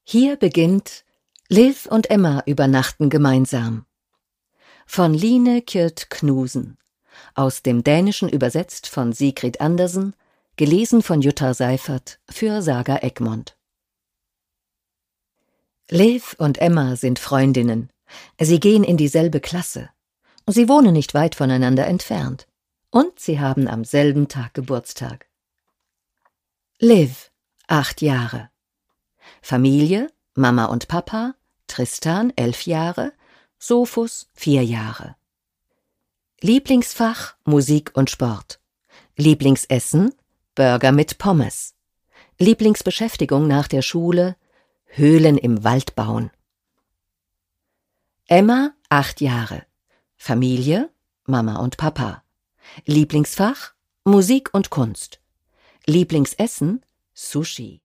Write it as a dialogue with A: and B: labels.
A: Hier beginnt Liv und Emma übernachten gemeinsam. Von Line Kjøtt Knudsen. Aus dem Dänischen übersetzt von Sigrid Andersen, gelesen von Jutta Seifert für Saga Egmont. Liv und Emma sind Freundinnen. Sie gehen in dieselbe Klasse. Sie wohnen nicht weit voneinander entfernt. Und sie haben am selben Tag Geburtstag. Liv, 8 Jahre. Familie, Mama und Papa, Tristan, 11 Jahre, Sophus, 4 Jahre. Lieblingsfach, Musik und Sport. Lieblingsessen, Burger mit Pommes. Lieblingsbeschäftigung nach der Schule, Höhlen im Wald bauen. Emma, 8 Jahre. Familie, Mama und Papa. Lieblingsfach, Musik und Kunst. Lieblingsessen, Sushi.